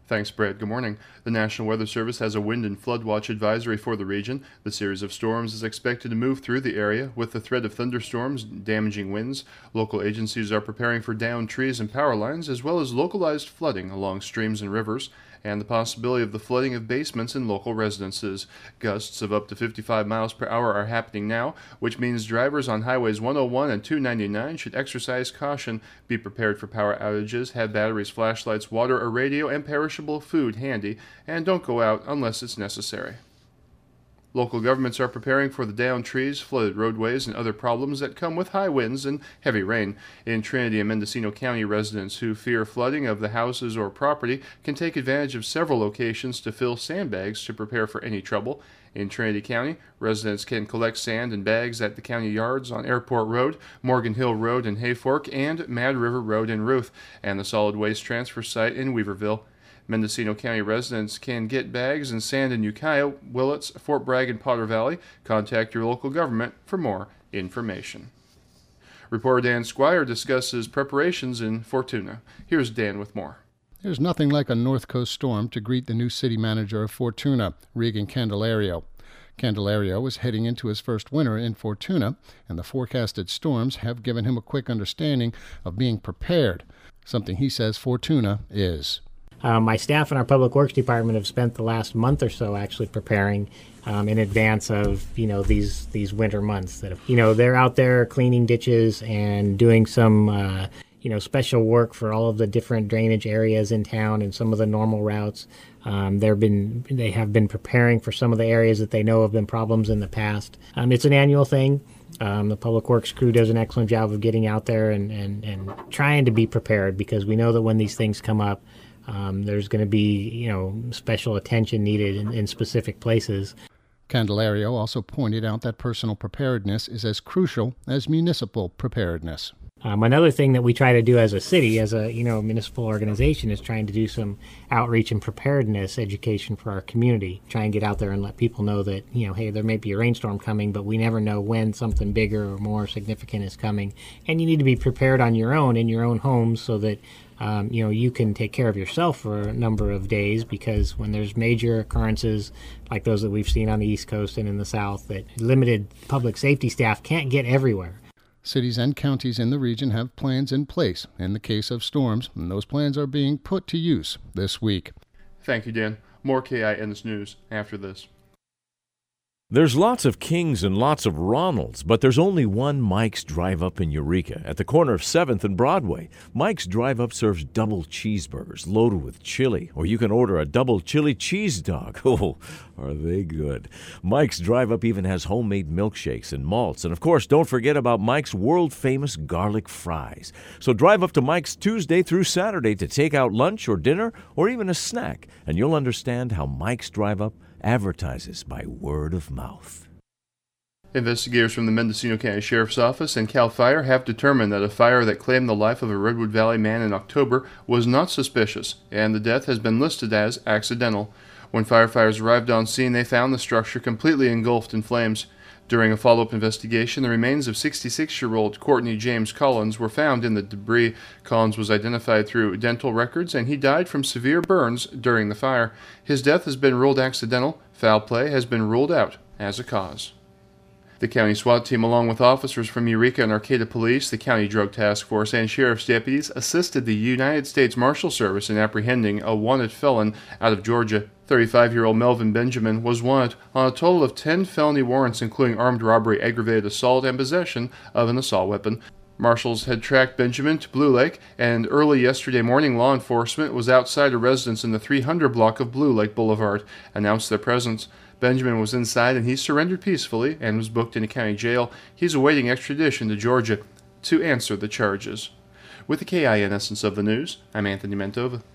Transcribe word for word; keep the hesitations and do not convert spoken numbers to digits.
Thanks, Brad. Good morning. The National Weather Service has a wind and flood watch advisory for the region. The series of storms is expected to move through the area with the threat of thunderstorms, damaging winds. Local agencies are preparing for downed trees and power lines, as well as localized flooding along streams and rivers, and the possibility of the flooding of basements in local residences. Gusts of up to fifty-five miles per hour are happening now, which means drivers on highways one oh one and two ninety-nine should exercise caution, be prepared for power outages, have batteries, flashlights, water, a radio, and perishable food handy, and don't go out unless it's necessary. Local governments are preparing for the downed trees, flooded roadways, and other problems that come with high winds and heavy rain. In Trinity and Mendocino County, residents who fear flooding of the houses or property can take advantage of several locations to fill sandbags to prepare for any trouble. In Trinity County, residents can collect sand in bags at the county yards on Airport Road, Morgan Hill Road in Hayfork, and Mad River Road in Ruth, and the solid waste transfer site in Weaverville. Mendocino County residents can get bags and sand in Ukiah, Willits, Fort Bragg, and Potter Valley. Contact your local government for more information. Reporter Dan Squire discusses preparations in Fortuna. Here's Dan with more. There's nothing like a North Coast storm to greet the new city manager of Fortuna, Regan Candelario. Candelario is heading into his first winter in Fortuna, and the forecasted storms have given him a quick understanding of being prepared, something he says Fortuna is. Um, my staff in our Public Works Department have spent the last month or so actually preparing um, in advance of, you know, these these winter months. That have, you know, they're out there cleaning ditches and doing some, uh, you know, special work for all of the different drainage areas in town and some of the normal routes. Um, they've been they have been preparing for some of the areas that they know have been problems in the past. Um, it's an annual thing. Um, the Public Works crew does an excellent job of getting out there and, and, and trying to be prepared, because we know that when these things come up, Um, there's going to be, you know, special attention needed in, in specific places. Candelario also pointed out that personal preparedness is as crucial as municipal preparedness. Um, another thing that we try to do as a city, as a, you know, municipal organization, is trying to do some outreach and preparedness education for our community. Try and get out there and let people know that, you know, hey, there may be a rainstorm coming, but we never know when something bigger or more significant is coming. And you need to be prepared on your own, in your own homes, so that Um, you know, you can take care of yourself for a number of days, because when there's major occurrences like those that we've seen on the East Coast and in the South, that limited public safety staff can't get everywhere. Cities and counties in the region have plans in place in the case of storms, and those plans are being put to use this week. Thank you, Dan. More K I N S News after this. There's lots of Kings and lots of Ronalds, but there's only one Mike's Drive-Up in Eureka at the corner of seventh and Broadway. Mike's Drive-Up serves double cheeseburgers loaded with chili, or you can order a double chili cheese dog. Oh, are they good. Mike's Drive-Up even has homemade milkshakes and malts. And, of course, don't forget about Mike's world-famous garlic fries. So drive up to Mike's Tuesday through Saturday to take out lunch or dinner or even a snack, and you'll understand how Mike's Drive-Up advertises by word of mouth. Investigators from the Mendocino County Sheriff's Office and CAL FIRE have determined that a fire that claimed the life of a Redwood Valley man in October was not suspicious, and the death has been listed as accidental. When firefighters arrived on scene, they found the structure completely engulfed in flames. During a follow-up investigation, the remains of sixty-six-year-old Courtney James Collins were found in the debris. Collins was identified through dental records, and he died from severe burns during the fire. His death has been ruled accidental. Foul play has been ruled out as a cause. The county SWAT team, along with officers from Eureka and Arcata Police, the County Drug Task Force, and sheriff's deputies, assisted the United States Marshal Service in apprehending a wanted felon out of Georgia. thirty-five-year-old Melvin Benjamin was wanted on a total of ten felony warrants, including armed robbery, aggravated assault, and possession of an assault weapon. Marshals had tracked Benjamin to Blue Lake, and early yesterday morning, law enforcement was outside a residence in the three hundred block of Blue Lake Boulevard, announced their presence. Benjamin was inside, and he surrendered peacefully and was booked in a county jail. He's awaiting extradition to Georgia to answer the charges. With the K I N Essence of the News, I'm Anthony Mentova.